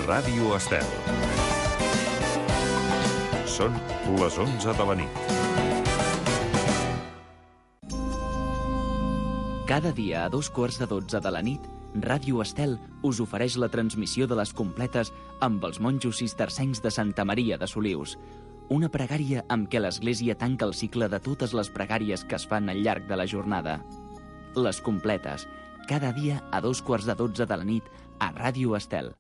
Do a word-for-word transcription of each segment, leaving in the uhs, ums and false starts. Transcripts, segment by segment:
Ràdio Estel. Són les onze de la nit. Cada dia a dos quarts de dotze de la nit, Ràdio Estel us ofereix la transmissió de les completes amb els monjos cistercencs de Santa Maria de Solius. Una pregària amb què l'Església tanca el cicle de totes les pregàries que es fan al llarg de la jornada. Les completes, cada dia a dos quarts de dotze de la nit a Ràdio Estel.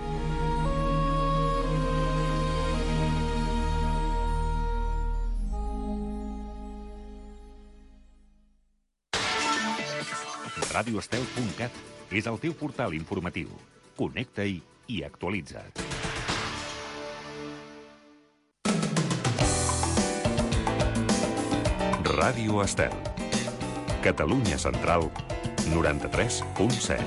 radio estel punt cat és el teu portal informatiu. Connecta-hi i actualitza't. Ràdio Estel. Catalunya Central, noranta-tres punt set.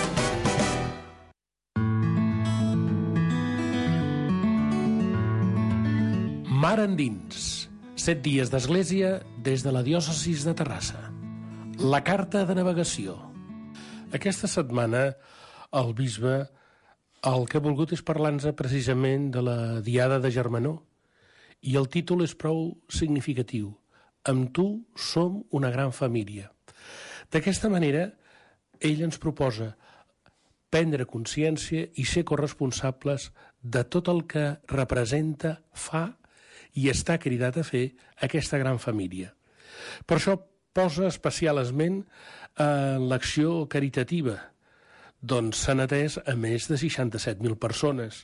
Mar endins. Set dies d'església des de la diòcesis de Terrassa. La carta de navegació. Aquesta setmana el bisbe el que ha volgut és parlar-nos precisament de la Diada de Germanor i el títol és prou significatiu. Amb tu som una gran família. D'aquesta manera, ell ens proposa prendre consciència i ser corresponsables de tot el que representa, fa i està cridat a fer aquesta gran família. Per això posa especial esment en l'acció caritativa, doncs s'han atès a més de seixanta-set mil persones.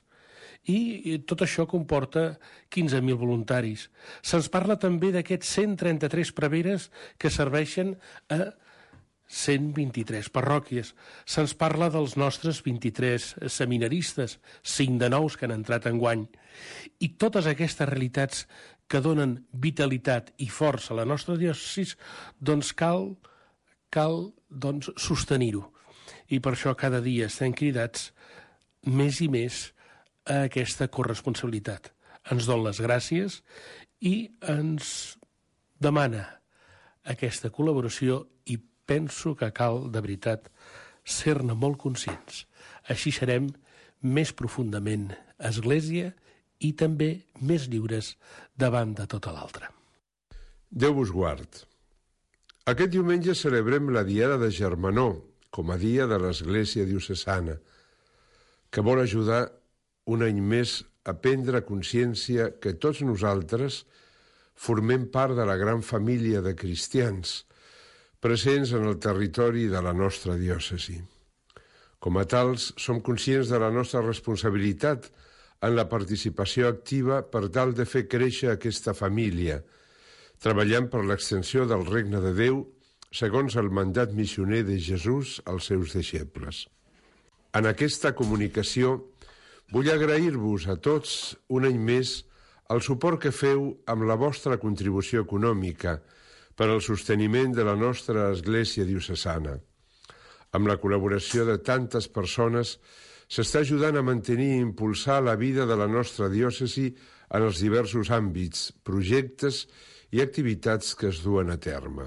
I tot això comporta quinze mil voluntaris. Se'ns parla també d'aquests cent trenta-tres preveres que serveixen a cent vint-i-tres parròquies. Se'ns parla dels nostres vint-i-tres seminaristes, cinc de nous que han entrat enguany. I totes aquestes realitats que donen vitalitat i força a la nostra diòcesis, doncs cal, cal doncs, sostenir-ho. I per això cada dia estem cridats més i més a aquesta corresponsabilitat. Ens dona les gràcies i ens demana aquesta col·laboració i penso que cal, de veritat, ser-ne molt conscients. Així serem més profundament Església i també més lliures davant de tota l'altra. Déu vos guard. Aquest diumenge celebrem la Diada de Germanor, com a dia de l'Església diocesana, que vol ajudar un any més a prendre consciència que tots nosaltres formem part de la gran família de cristians presents en el territori de la nostra diòcesi. Com a tals, som conscients de la nostra responsabilitat en la participació activa per tal de fer créixer aquesta família, treballant per l'extensió del regne de Déu segons el mandat missioner de Jesús als seus deixebles. En aquesta comunicació vull agrair-vos a tots un any més el suport que feu amb la vostra contribució econòmica per al sosteniment de la nostra Església diocesana. Amb la col·laboració de tantes persones s'està ajudant a mantenir i impulsar la vida de la nostra diòcesi en els diversos àmbits, projectes i activitats que es duen a terme.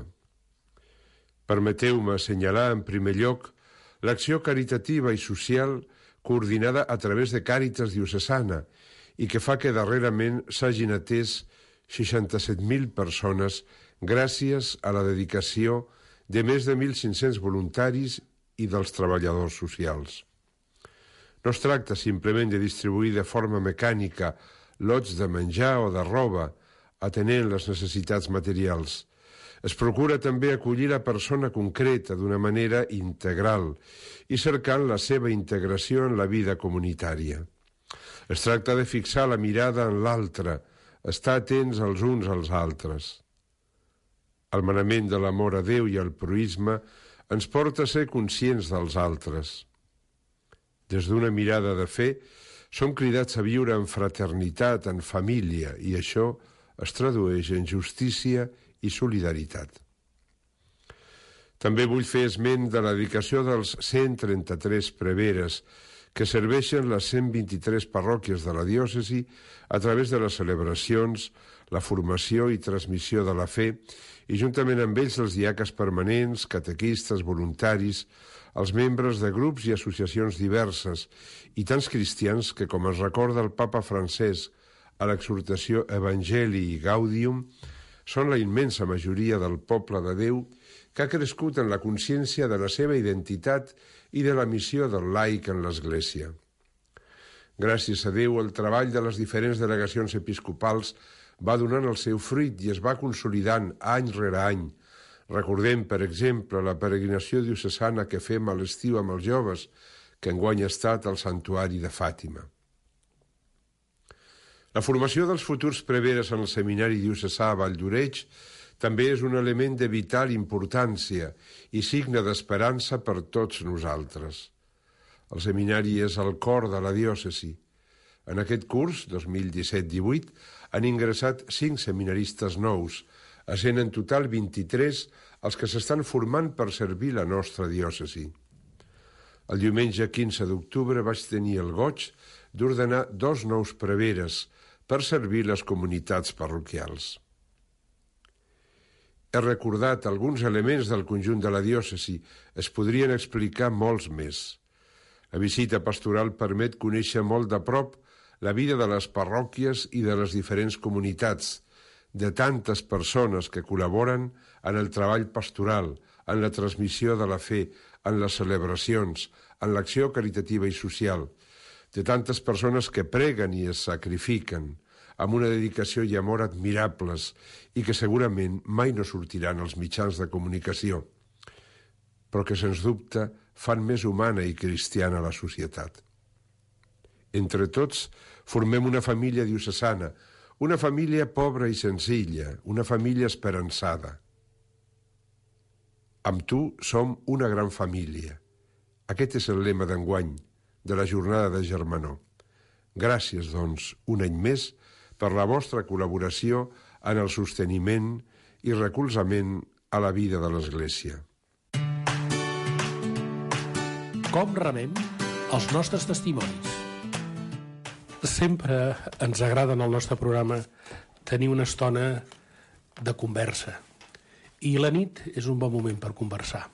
Permeteu-me assenyalar en primer lloc l'acció caritativa i social coordinada a través de Càritas diocesana i que fa que darrerament s'hagin atès seixanta-set mil persones gràcies a la dedicació de més de mil cinc-cents voluntaris i dels treballadors socials. No es tracta simplement de distribuir de forma mecànica lots de menjar o de roba, atenent les necessitats materials. Es procura també acollir la persona concreta d'una manera integral i cercant la seva integració en la vida comunitària. Es tracta de fixar la mirada en l'altre, estar atents els uns als altres. El manament de l'amor a Déu i el proïsme ens porta a ser conscients dels altres. Des d'una mirada de fe, som cridats a viure en fraternitat, en família, i això es tradueix en justícia i solidaritat. També vull fer esment de la dedicació dels cent trenta-tres preveres que serveixen les cent vint-i-tres parròquies de la diòcesi a través de les celebracions, la formació i transmissió de la fe, i juntament amb ells els diaques permanents, catequistes, voluntaris, els membres de grups i associacions diverses, i tants cristians que, com es recorda el papa Francesc a l'exhortació Evangelii Gaudium, són la immensa majoria del poble de Déu que ha crescut en la consciència de la seva identitat i de la missió del laic en l'Església. Gràcies a Déu, el treball de les diferents delegacions episcopals va donant el seu fruit i es va consolidant any rere any. Recordem, per exemple, la peregrinació diocesana que fem a l'estiu amb els joves, que enguany ha estat al Santuari de Fàtima. La formació dels futurs preveres en el Seminari Diocesà a Valldoreix també és un element de vital importància i signe d'esperança per tots nosaltres. El seminari és el cor de la diòcesi. En aquest curs, dos mil disset divuit, han ingressat cinc seminaristes nous, essent en total vint-i-tres els que s'estan formant per servir la nostra diòcesi. El diumenge quinze d'octubre vaig tenir el goig d'ordenar dos nous preveres per servir les comunitats parroquials. He recordat alguns elements del conjunt de la diòcesi, es podrien explicar molts més. La visita pastoral permet conèixer molt de prop la vida de les parròquies i de les diferents comunitats, de tantes persones que col·laboren en el treball pastoral, en la transmissió de la fe, en les celebracions, en l'acció caritativa i social, de tantes persones que preguen i es sacrifiquen, amb una dedicació i amor admirables i que segurament mai no sortiran als mitjans de comunicació, però que, sens dubte, fan més humana i cristiana la societat. Entre tots, formem una família diocesana, una família pobra i senzilla, una família esperançada. Amb tu som una gran família. Aquest és el lema d'enguany, de la jornada de Germanor. Gràcies, doncs, un any més, per la vostra col·laboració en el sosteniment i recolzament a la vida de l'Església. Com rebem els nostres testimonis? Sempre ens agrada en el nostre programa tenir una estona de conversa. I la nit és un bon moment per conversar.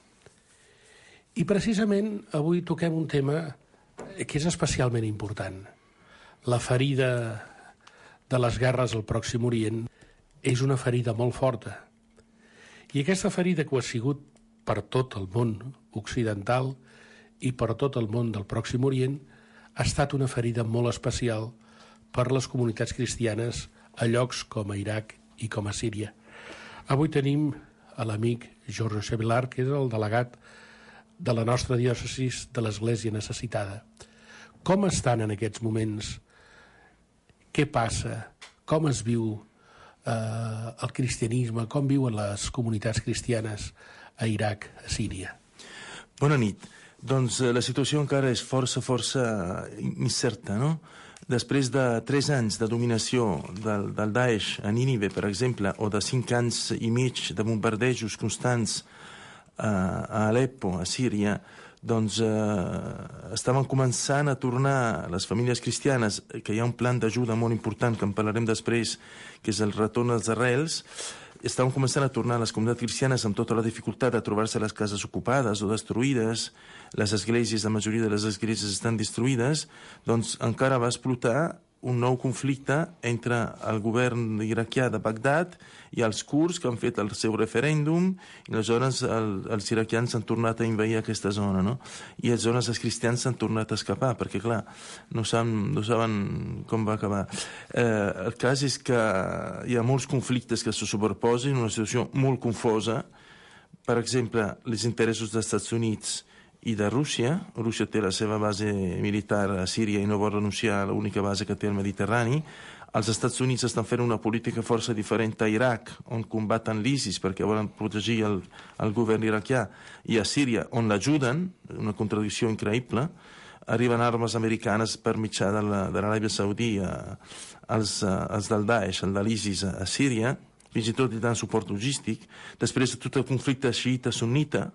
I precisament avui toquem un tema que és especialment important. La ferida de les guerres al Pròxim Orient és una ferida molt forta. I aquesta ferida que ho ha sigut per tot el món occidental i per tot el món del Pròxim Orient ha estat una ferida molt especial per les comunitats cristianes a llocs com a Iraq i com a Síria. Avui tenim a l'amic Jorge Sevelar, que és el delegat de la nostra diòcesi de l'Església Necessitada. Com estan en aquests moments? Què passa? Com es viu eh, el cristianisme? Com viuen les comunitats cristianes a Iraq, a Síria? Bona nit. Doncs la situació encara és força, força incerta, no? Després de tres anys de dominació del, del Daesh a Nínive, per exemple, o de cinc anys i mig de bombardejos constants a, a Aleppo, a Síria, doncs eh, estaven començant a tornar les famílies cristianes, que hi ha un plan d'ajuda molt important, que en parlarem després, que és el retorn als arrels. Estaven començant a tornar les comunitats cristianes amb tota la dificultat de trobar-se les cases ocupades o destruïdes, les esglésies, la majoria de les esglésies estan destruïdes, doncs encara va explotar un nou conflicte entre el govern iraquià de Bagdad i els kurds que han fet el seu referèndum, i aleshores el, els iraquians han tornat a invair aquesta zona, no? I aleshores els cristians s'han tornat a escapar, perquè clar, no saben, no saben com va acabar. Eh, el cas és que hi ha molts conflictes que se superposen, una situació molt confosa. Per exemple, els interessos dels Estats Units i de Rússia. Rússia té la seva base militar a Síria i no vol renunciar a l'única base que té al Mediterrani. Els Estats Units estan fent una política força diferent a Iraq, on combaten l'ISIS perquè volen protegir el, el govern iraquià, i a Síria, on l'ajuden, una contradicció increïble. Arriben armes americanes per mitjà de l'Aràbia Saudita als, als del Daesh, el de l'ISIS a, a Síria, fins i tot li dan suport logístic. Després de tot el conflicte xiïta-sunnita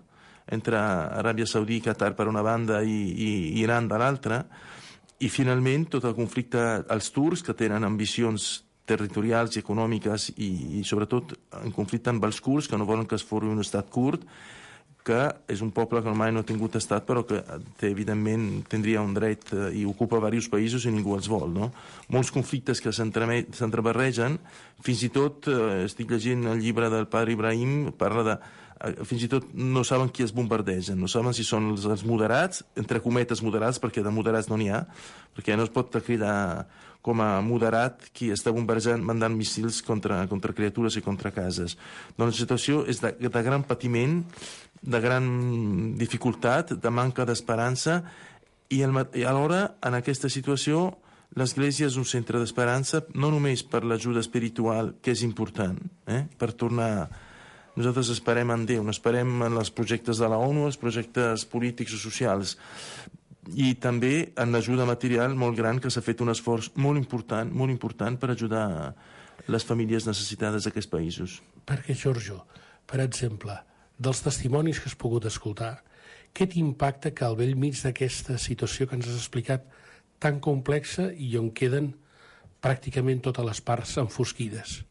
entre Aràbia Saudí i Qatar per una banda i, i Iran de l'altra, i finalment tot el conflicte als turcs, que tenen ambicions territorials i econòmiques i, i sobretot en conflicte amb els kurds, que no volen que es formi un estat kurd, que és un poble que mai no ha tingut estat, però que té, evidentment tindria un dret i ocupa diversos països i ningú els vol, no? Molts conflictes que s'entrebarregen, fins i tot, eh, estic llegint el llibre del padre Ibrahim, parla de eh, fins i tot no saben qui es bombardegen, no saben si són els, els moderats, entre cometes moderats, perquè de moderats no n'hi ha, perquè no es pot cridar com a moderat qui està bombardejant, mandant missils contra, contra criatures i contra cases. Doncs la situació és de, de gran patiment, de gran dificultat, de manca d'esperança, i, el, i alhora, en aquesta situació, l'Església és un centre d'esperança, no només per l'ajuda espiritual, que és important, eh? per tornar... Nosaltres esperem en Déu, no esperem en els projectes de la ONU, els projectes polítics o socials, i també en l'ajuda material molt gran, que s'ha fet un esforç molt important, molt important per ajudar les famílies necessitades d'aquests països. Perquè, Giorgio, per exemple, dels testimonis que has pogut escoltar, què t'impacta que al bell mig d'aquesta situació que ens has explicat tan complexa i on queden pràcticament totes les parts enfosquides?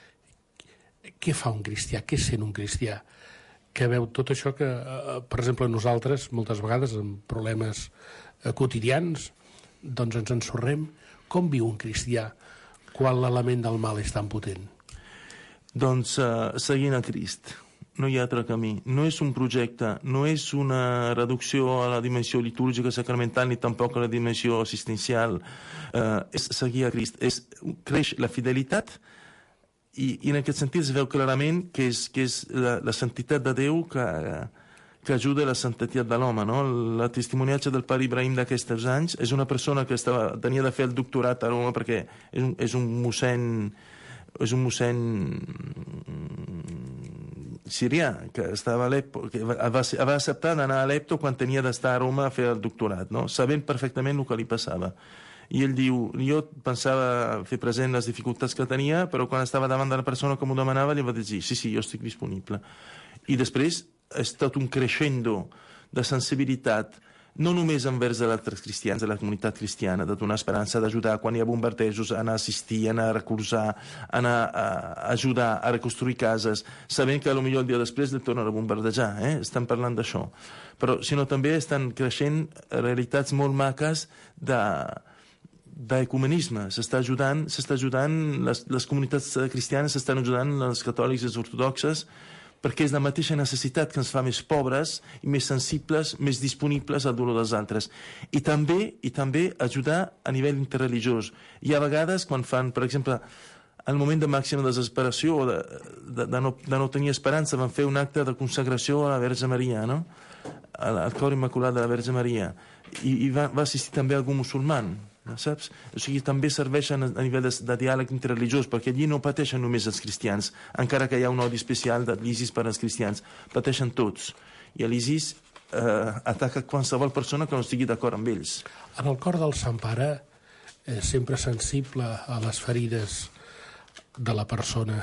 Què fa un cristià? Què sent un cristià? Que veu tot això que, per exemple, nosaltres, moltes vegades, amb problemes quotidians, doncs ens ensorrem. Com viu un cristià quan l'element del mal és tan potent? Doncs uh, seguint a Crist. No hi ha altre camí. No és un projecte, no és una reducció a la dimensió litúrgica sacramental ni tampoc a la dimensió assistencial. Uh, és seguir a Crist. És, creix la fidelitat i, i en aquest sentit es veu clarament que és, que és la, la santitat de Déu que, que ajuda la santitat de l'home. No? El testimoniatge del pare Ibrahim d'aquests anys és una persona que estava, tenia de fer el doctorat a Roma perquè és un, és un mossèn és un mossèn sirià, que estava a Aleppo, que va, va acceptar d'anar a Aleppo quan tenia d'estar a Roma a fer el doctorat, no? Sabent perfectament el que li passava. I ell diu, jo pensava fer present les dificultats que tenia, però quan estava davant de la persona que m'ho demanava, li va dir, sí, sí, jo estic disponible. I després ha estat un crescendo de sensibilitat, no només envers els altres cristians, de la comunitat cristiana, de donar esperança, d'ajudar quan hi ha bombardejos, anar a assistir, anar a recolzar, anar a ajudar a reconstruir cases, sabent que potser el dia després li tornen a bombardejar, eh? Estan parlant d'això. Però, sinó també estan creixent realitats molt maques de d'ecumenisme. S'està ajudant, s'està ajudant les, les comunitats cristianes s'estan ajudant els catòlics i els ortodoxes, perquè és la mateixa necessitat que ens fa més pobres i més sensibles, més disponibles al dolor dels altres. I també i també ajudar a nivell interreligiós. Hi ha vegades quan fan, per exemple, al moment de màxima desesperació o de, de, de, no, de no tenir esperança, van fer un acte de consagració a la Verge Maria, no? Al cor immaculat de la Verge Maria. I, i va, va assistir també algun musulman, saps? O sigui, també serveixen a nivell de, de diàleg interreligiós, perquè allí no pateixen només els cristians, encara que hi ha un odi especial de l'ISIS per als cristians, pateixen tots. I l'ISIS eh, ataca qualsevol persona que no estigui d'acord amb ells. En el cor del Sant Pare, eh, sempre sensible a les ferides de la persona,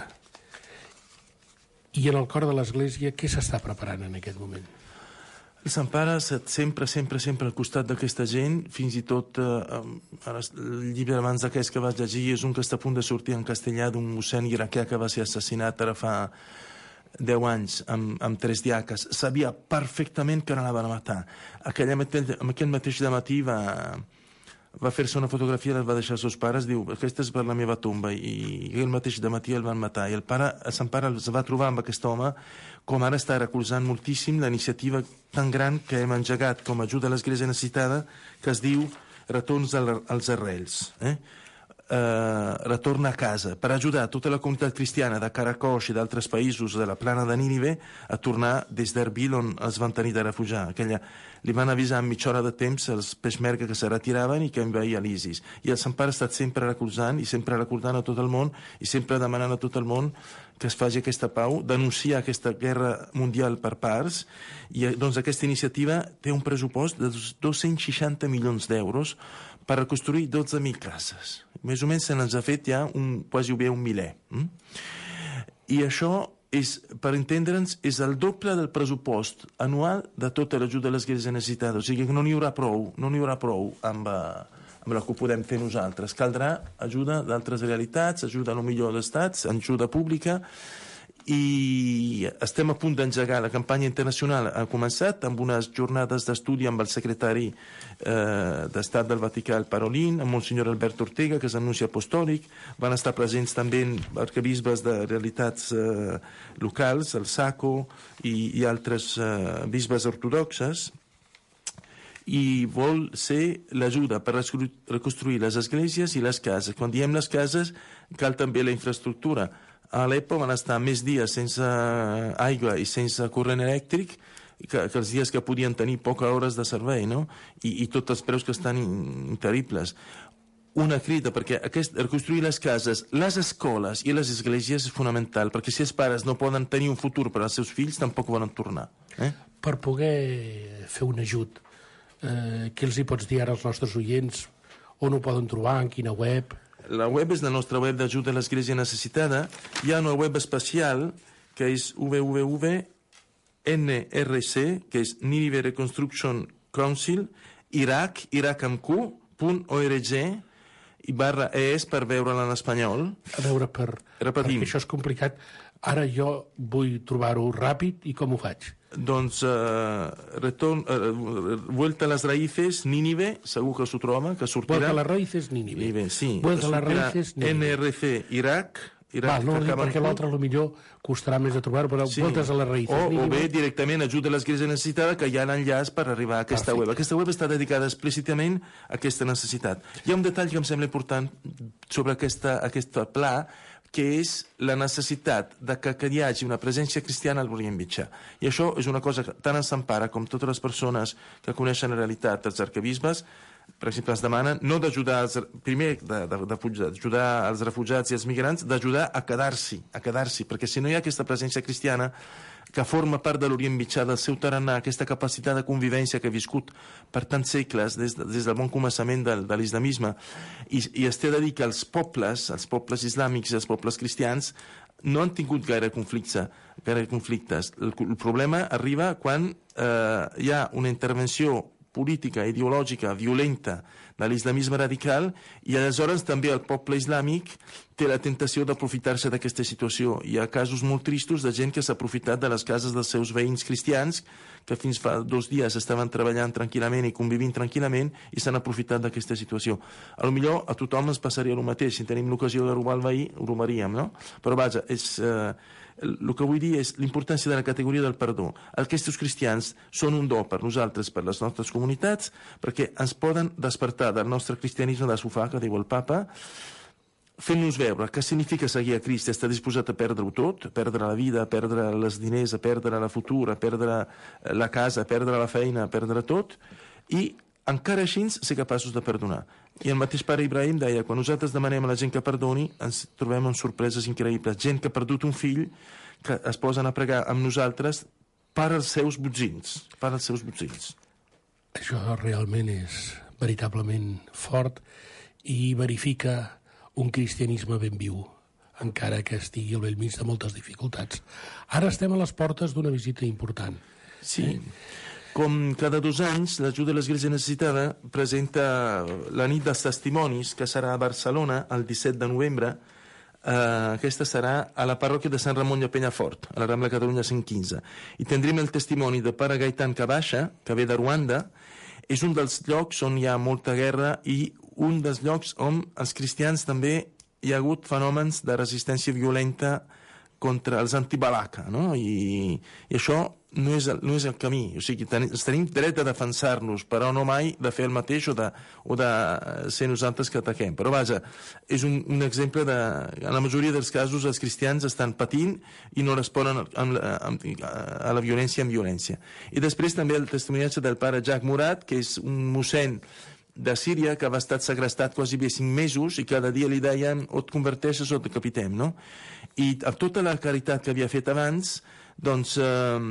i en el cor de l'Església, què s'està preparant en aquest moment? El Sant Pare sempre, sempre, sempre al costat d'aquesta gent, fins i tot eh, el llibre abans d'aquest que vaig llegir és un que està a punt de sortir en castellà d'un mossèn iraquià que va ser assassinat ara fa deu anys amb, amb tres diaques. Sabia perfectament que l'anaven a matar. Aquell, aquell mateix matí va, va fer-se una fotografia, la va deixar als seus pares, diu, aquesta és per la meva tomba, i aquell mateix matí el van matar. I el pare, el Sant Pare es va trobar amb aquest home, com ara està recolzant moltíssim la iniciativa tan gran que hem engegat com a ajuda a l'Església necessitada, que es diu Retorns als arrels. Eh? Uh, retorn a casa, per ajudar tota la comunitat cristiana de Karakosh i d'altres països de la plana de Nínive a tornar des d'Erbil, on els van tenir de refugiar. Aquella, li van avisar en mitja hora de temps els peshmerga que se retiraven i que envaïa l'ISIS. I el Sant Pare ha estat sempre recolzant i sempre recordant a tot el món i sempre demanant a tot el món que es faci aquesta pau, denunciar aquesta guerra mundial per parts, i doncs aquesta iniciativa té un pressupost de dos-cents seixanta milions d'euros per reconstruir dotze mil cases. Més o menys se n'ens ha fet ja un, quasi bé un miler. Mm? I això és, per entendre'ns, és el doble del pressupost anual de tota l'ajuda a l'església necessitada. O sigui que no n'hi haurà prou, no n'hi haurà prou amb, amb el que podem fer nosaltres. Caldrà ajuda d'altres realitats, ajuda a lo millor d'estats, ajuda pública, i estem a punt d'engegar la campanya internacional. Ha començat amb unes jornades d'estudi amb el secretari eh, d'Estat del Vaticà, el Parolin, amb Monsignor Alberto Ortega, que és anunci apostòlic. Van estar presents també arquebisbes de realitats eh, locals, el Saco i, i altres eh, bisbes ortodoxes, i vol ser l'ajuda per reconstruir les esglésies i les cases. Quan diem les cases, cal també la infraestructura. A Aleppo van estar més dies sense aigua i sense corrent elèctric que, que els dies que podien tenir poques hores de servei, no? I, i tots els preus que estan terribles. Una crida, perquè aquest, reconstruir les cases, les escoles i les esglésies és fonamental, perquè si els pares no poden tenir un futur per als seus fills, tampoc volen tornar. Eh? Per poder fer un ajut, eh, què els hi pots dir ara als nostres oients? On ho poden trobar? En quina web? La web és la nostra web d'ajuda a l'església necessitada. Hi ha una web especial que és w w w punt n r c, que és Nineveh Reconstruction Council, Iraq, Iraq amb Q, punt org, i barra es per veure-la en espanyol. A veure, per, Repetim. perquè això és complicat. Ara jo vull trobar-ho ràpid i com ho faig? Doncs uh, retorn, uh, vuelta a les raïces, Nínive, segur que s'ho troba, que sortirà. Vuelta a les raïces, Nínive. Nínive, sí. Vuelta a les raïces, Nínive. N R C, Iraq. Iraq Va, no, perquè l'altre potser costarà més de trobar, però sí. Vueltes a les raïces, o, Nínive. O bé directament ajuda a l'església necessitada, que hi ha l'enllaç per arribar a aquesta Perfecte. web. Aquesta web està dedicada explícitament a aquesta necessitat. Hi ha un detall que em sembla important sobre aquesta, aquest pla, que és la necessitat de que, que hi hagi una presència cristiana al Orient Mitjà. I això és una cosa que tant ens empara com totes les persones que coneixen la realitat dels arquebisbes, per exemple, es demanen no d'ajudar, els, primer d'ajudar els refugiats i els migrants, d'ajudar a quedar-s'hi, a quedar-s'hi, perquè si no hi ha aquesta presència cristiana que forma part de l'Orient Mitjà, del seu tarannà, aquesta capacitat de convivència que ha viscut per tants segles, des, de, des del bon començament del, de l'islamisme, i, i es té de dir que els pobles, els pobles islàmics i els pobles cristians, no han tingut gaire conflicte, gaire conflictes. El, el problema arriba quan eh, hi ha una intervenció política, ideològica, violenta de l'islamisme radical, i aleshores també el poble islàmic té la tentació d'aprofitar-se d'aquesta situació. Hi ha casos molt tristos de gent que s'ha aprofitat de les cases dels seus veïns cristians, que fins fa dos dies estaven treballant tranquil·lament i convivint tranquil·lament, i s'han aprofitat d'aquesta situació. A lo millor a tothom ens passaria el mateix. Si tenim l'ocasió de robar el veí, ho robaríem, no? Però vaja, és... Eh, el que vull dir és l'importància de la categoria del perdó. Aquests cristians són un do per nosaltres, per les nostres comunitats, perquè ens poden despertar del nostre cristianisme de sofà, que diu el papa, fent-nos veure què significa seguir a Crist, estar disposat a perdre-ho tot, a perdre la vida, a perdre els diners, a perdre la futura, a perdre la casa, a perdre la feina, a perdre tot, i encara així ser capaços de perdonar. I el mateix pare Ibrahim deia, quan nosaltres demanem a la gent que perdoni, ens trobem amb sorpreses increïbles. Gent que ha perdut un fill, que es posen a pregar amb nosaltres per als seus botzins, per als seus botzins. Això realment és veritablement fort i verifica un cristianisme ben viu, encara que estigui al bell mig de moltes dificultats. Ara estem a les portes d'una visita important. Sí. Eh? Com cada dos anys, l'Ajuda a l'Església Necessitada presenta la nit dels testimonis, que serà a Barcelona el disset de novembre. Uh, aquesta serà a la parròquia de Sant Ramon de Penyafort, a la Rambla Catalunya cent quinze. I tindrem el testimoni de pare Gaitan Kabasha, que ve de Ruanda. És un dels llocs on hi ha molta guerra i un dels llocs on els cristians també hi ha hagut fenòmens de resistència violenta contra els antibalaka, no? I, i això no és, el, no és el camí. O sigui, ten, tenim dret a defensar-nos, però no mai de fer el mateix o de, o de ser nosaltres que ataquem. Però vaja, és un, un exemple de... En la majoria dels casos els cristians estan patint i no responen amb, amb, a la violència amb violència. I després també el testimoniatge del pare Jacques Murat, que és un mossèn de Síria que va estar segrestat quasi bé cinc mesos i cada dia li deien o et converteixes o et decapitem, no? I amb tota la caritat que havia fet abans, doncs eh,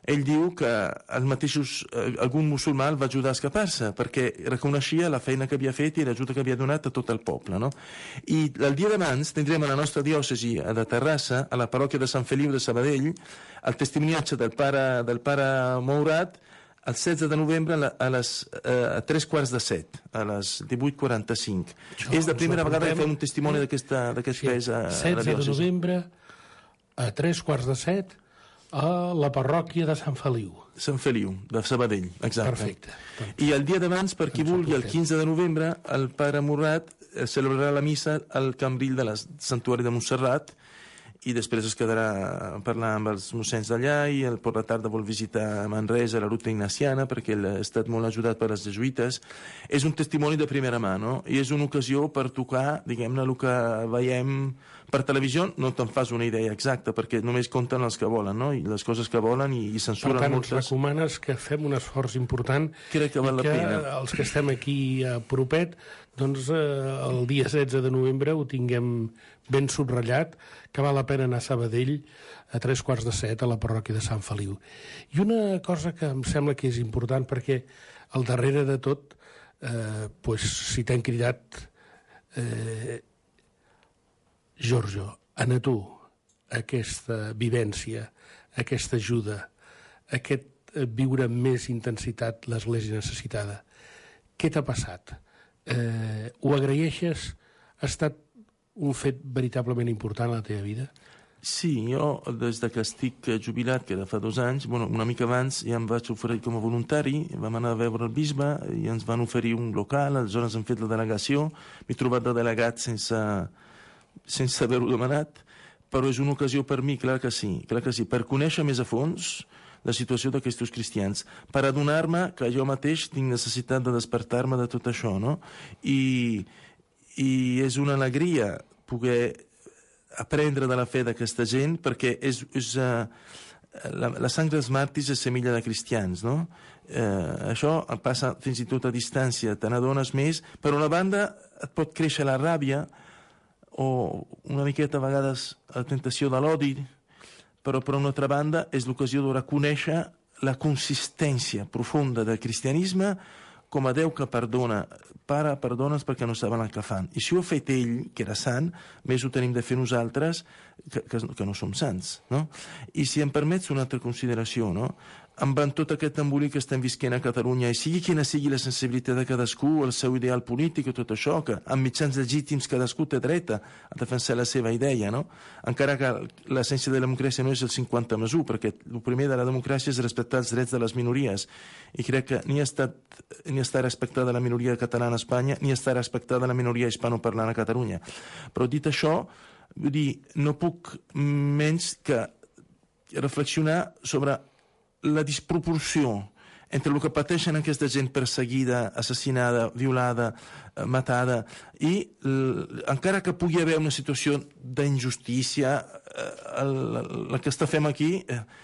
ell diu que els mateixos, eh, algun musulmà el va ajudar a escapar-se, perquè reconeixia la feina que havia fet i l'ajuda que havia donat a tot el poble, no? I el dia d'abans tindrem a la nostra diòcesi de Terrassa, a la parròquia de Sant Feliu de Sabadell, el testimoniatge del pare, del pare Mourat, el setze de novembre a les eh, a tres quarts de set, a les divuit quaranta-cinc. És la primera vegada que fem un testimoni d'aquest sí, pes a, a la diòcesi. setze de novembre a tres quarts de set a la parròquia de Sant Feliu. Sant Feliu, de Sabadell, exacte. Perfecte. I el dia d'abans, per qui vulgui, el quinze de novembre, el pare Mourat celebrarà la missa al Cambril de la Santuari de Montserrat i després es quedarà a parlar amb els mossens d'allà i el, per la tarda vol visitar Manresa, la ruta ignaciana, perquè ell ha estat molt ajudat per les jesuïtes. És un testimoni de primera mà, no? I és una ocasió per tocar, diguem-ne, el que veiem per televisió, no te'n fas una idea exacta, perquè només compten els que volen, no? I les coses que volen i, i censuren moltes. Per tant, moltes. ens recomanes que fem un esforç important Crec que val la i que pena. els que estem aquí a propet, doncs eh, el dia setze de novembre ho tinguem ben subratllat, que val la pena anar a Sabadell a tres quarts de set a la parròquia de Sant Feliu. I una cosa que em sembla que és important, perquè al darrere de tot, eh, pues, si t'han cridat eh, Giorgio, en tu, aquesta vivència, aquesta ajuda, aquest viure amb més intensitat l'Església necessitada. Què t'ha passat? Eh, ho agraeixes? Ha estat un fet veritablement important a la teva vida? Sí, jo des de que estic jubilat, que era fa dos anys, bueno, una mica abans ja em vaig oferir com a voluntari, vam anar a veure el bisbe i ens van oferir un local, aleshores hem fet la delegació, m'he trobat de delegat sense, sense haver-ho demanat, però és una ocasió per mi, clar que sí, clar que sí, per conèixer més a fons la situació d'aquests cristians, per adonar-me que jo mateix tinc necessitat de despertar-me de tot això, no? I, i és una alegria poder aprendre de la fe d'aquesta gent, perquè és, és uh, la, la sang dels màrtirs és semilla de cristians, no? Uh, això passa fins i tot a distància, te n'adones més, per una banda et pot créixer la ràbia o una miqueta a vegades la tentació de l'odi, però per una altra banda és l'ocasió de conèixer la consistència profunda del cristianisme com a Déu que perdona. Pare, perdona'ns perquè no saben el que fan. I si ho ha fet ell, que era sant, més ho tenim de fer nosaltres, que, que, que no som sants, no? I si em permets una altra consideració, no? Amb tot aquest embolic que estem visquent a Catalunya, i sigui quina sigui la sensibilitat de cadascú, el seu ideal polític i tot això, que amb mitjans legítims cadascú té dret a defensar la seva idea, no? Encara que l'essència de la democràcia no és el cinquanta més u, perquè el primer de la democràcia és respectar els drets de les minories, i crec que ni ha estat ni està respectada la minoria catalana a Espanya, ni està respectada la minoria hispanoparlant a Catalunya. Però dit això, vull dir, no puc menys que reflexionar sobre la disproporció entre el que pateixen aquesta gent perseguida, assassinada, violada, matada, i encara que pugui haver una situació d'injustícia, el, el que està fem aquí,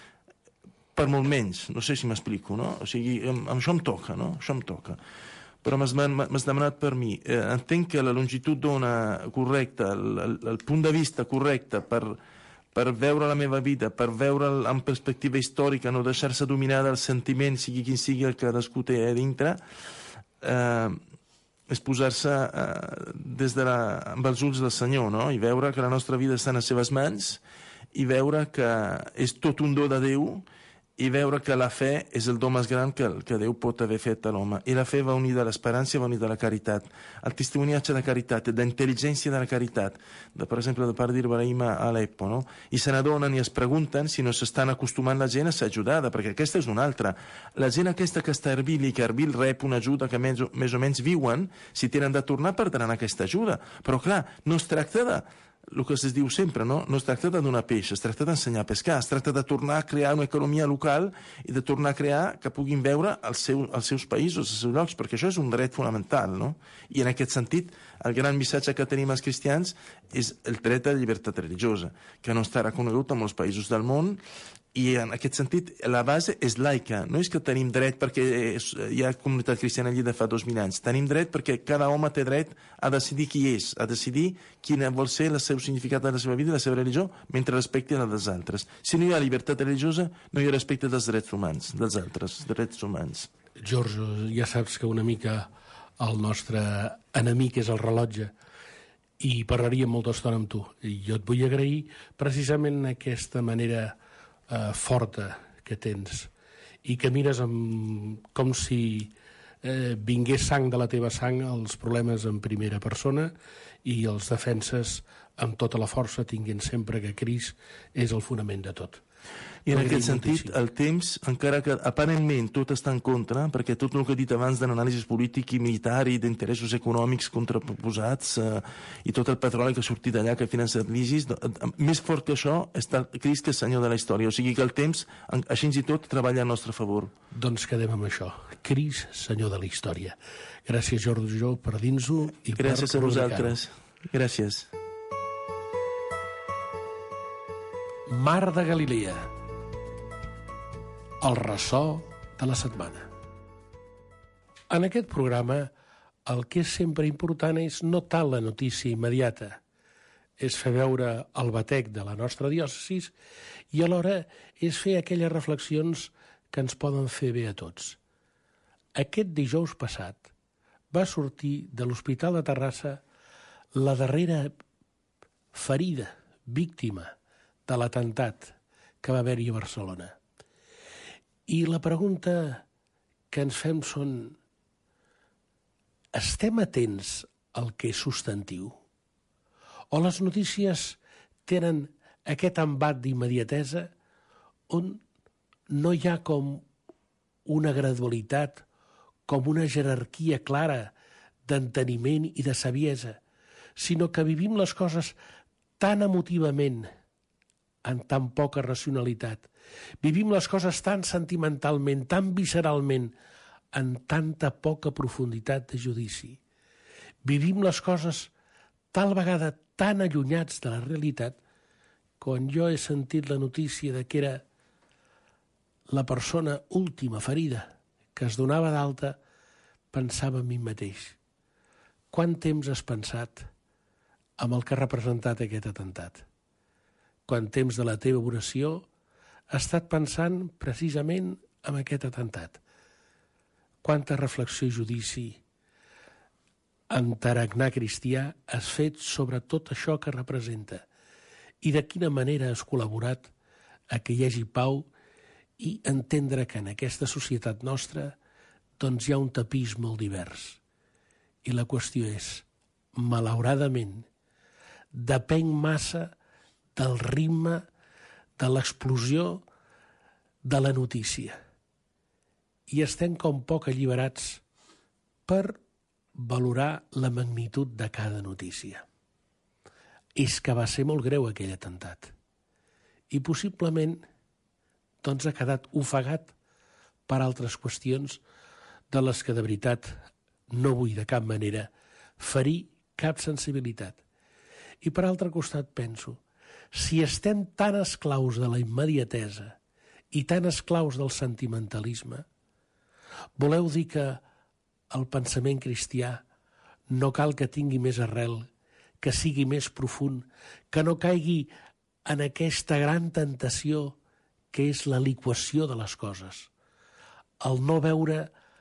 per molt menys, no sé si m'explico, no? O sigui, això em toca, no? Això em toca. Però m'has demanat per mi. Eh, entenc que la longitud d'ona correcta, el, el, el punt de vista correcte per, per veure la meva vida, per veure en perspectiva històrica, no deixar-se dominar del sentiment, sigui quin sigui el que cadascú té a dintre, eh, és posar-se eh, des de la, amb els ulls del Senyor, no? I veure que la nostra vida està en les seves mans, i veure que és tot un do de Déu, i veure que la fe és el do més gran que, que Déu pot haver fet a l'home. I la fe va unida a l'esperança, va unida a la caritat. El testimoniatge de caritat, d'intel·ligència de la caritat, de, per exemple, de part d'Ibrahim a Aleppo, no? I se n'adonen i es pregunten si no s'estan acostumant la gent a ser ajudada, perquè aquesta és una altra. La gent aquesta que està a Erbil i que Erbil rep una ajuda que més o, més o menys viuen, si tenen de tornar perdran aquesta ajuda. Però clar, no es tracta de el que es diu sempre, no? No es tracta de donar peix, es tracta d'ensenyar a pescar, es tracta de tornar a crear una economia local i de tornar a crear que puguin veure els, seu, els seus països, els seus llocs, perquè això és un dret fonamental, no? I en aquest sentit, el gran missatge que tenim els cristians és el dret a la llibertat religiosa, que no està reconegut en molts països del món I en aquest sentit, la base és laica. No és que tenim dret perquè és, hi ha comunitat cristiana allí de fa dos mil anys. Tenim dret perquè cada home té dret a decidir qui és, a decidir quin vol ser el seu significat de la seva vida i la seva religió, mentre respecti la dels altres. Si no hi ha llibertat religiosa, no hi ha respecte dels drets humans, dels altres drets humans. George, ja saps que una mica el nostre enemic és el rellotge i parlaria molta estona amb tu. I jo et vull agrair precisament aquesta manera eh, forta que tens i que mires amb, com si eh, vingués sang de la teva sang els problemes en primera persona i els defenses amb tota la força tinguin sempre que Crist és el fonament de tot. I en aquest sentit, el temps, encara que aparentment tot està en contra, perquè tot el que he dit abans de l'anàlisi polític i militar i d'interessos econòmics contraposats eh, i tot el petroli que ha sortit d'allà que finança crisis, més fort que això està Crist, que és senyor de la història. O sigui que el temps, així i tot, treballa a nostre favor. Doncs quedem amb això. Crist, senyor de la història. Gràcies, Jordi Jo, per dins-ho i Gràcies per a vosaltres. Gràcies. Mar de Galilea. El ressò de la setmana. En aquest programa el que és sempre important és no tant la notícia immediata, és fer veure el batec de la nostra diòcesi i alhora és fer aquelles reflexions que ens poden fer bé a tots. Aquest dijous passat va sortir de l'Hospital de Terrassa la darrera ferida, víctima de l'atemptat que va haver-hi a Barcelona. I la pregunta que ens fem són: estem atents al que és substantiu? O les notícies tenen aquest embat d'immediatesa on no hi ha com una gradualitat, com una jerarquia clara d'enteniment i de saviesa, sinó que vivim les coses tan emotivament, en tan poca racionalitat. Vivim les coses tan sentimentalment, tan visceralment, en tanta poca profunditat de judici. Vivim les coses tal vegada tan allunyats de la realitat. Quan jo he sentit la notícia de que era la persona última ferida que es donava d'alta, pensava en mi mateix: quant temps has pensat amb el que ha representat aquest atemptat? Quant temps de la teva oració ha estat pensant precisament en aquest atemptat? Quanta reflexió i judici en tarannà cristià has fet sobre tot això que representa i de quina manera has col·laborat a que hi hagi pau i entendre que en aquesta societat nostra doncs hi ha un tapís molt divers. I la qüestió és, malauradament, depèn massa del ritme, de l'explosió de la notícia. I estem com poc alliberats per valorar la magnitud de cada notícia. És que va ser molt greu aquell atemptat. I possiblement doncs ha quedat ofegat per altres qüestions de les que de veritat no vull de cap manera ferir cap sensibilitat. I per altre costat penso, si estem tan esclaus de la immediatesa i tan esclaus del sentimentalisme, voleu dir que el pensament cristià no cal que tingui més arrel, que sigui més profund, que no caigui en aquesta gran tentació que és la liquació de les coses, el no veure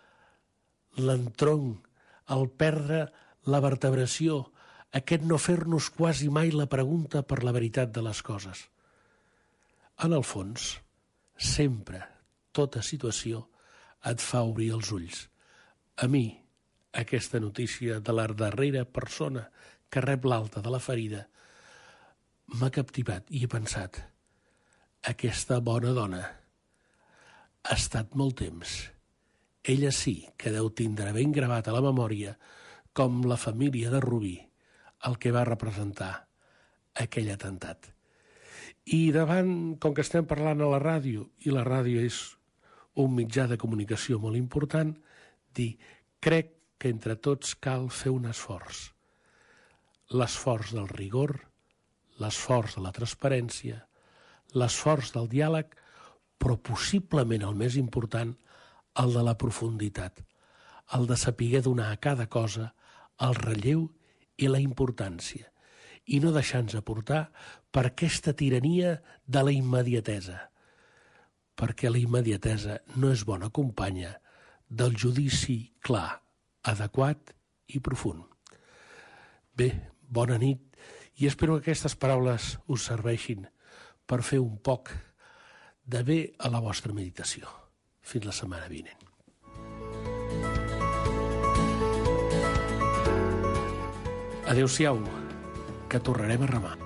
l'entronc, el perdre la vertebració, aquest no fer-nos quasi mai la pregunta per la veritat de les coses. En el fons, sempre, tota situació et fa obrir els ulls. A mi, aquesta notícia de la darrera persona que rep l'alta de la ferida m'ha captivat i he pensat: aquesta bona dona ha estat molt temps. Ella sí que deu tindre ben gravat a la memòria, com la família de Rubí, el que va representar aquell atemptat. I davant, com que estem parlant a la ràdio, i la ràdio és un mitjà de comunicació molt important, dir, crec que entre tots cal fer un esforç. L'esforç del rigor, l'esforç de la transparència, l'esforç del diàleg, però possiblement el més important, el de la profunditat, el de saber donar a cada cosa el relleu i la importància, i no deixar-nos aportar per aquesta tirania de la immediatesa, perquè la immediatesa no és bona companya del judici clar, adequat i profund. Bé, bona nit, i espero que aquestes paraules us serveixin per fer un poc de bé a la vostra meditació. Fins la setmana vinent. Adéu-siau, que tornarem a remar.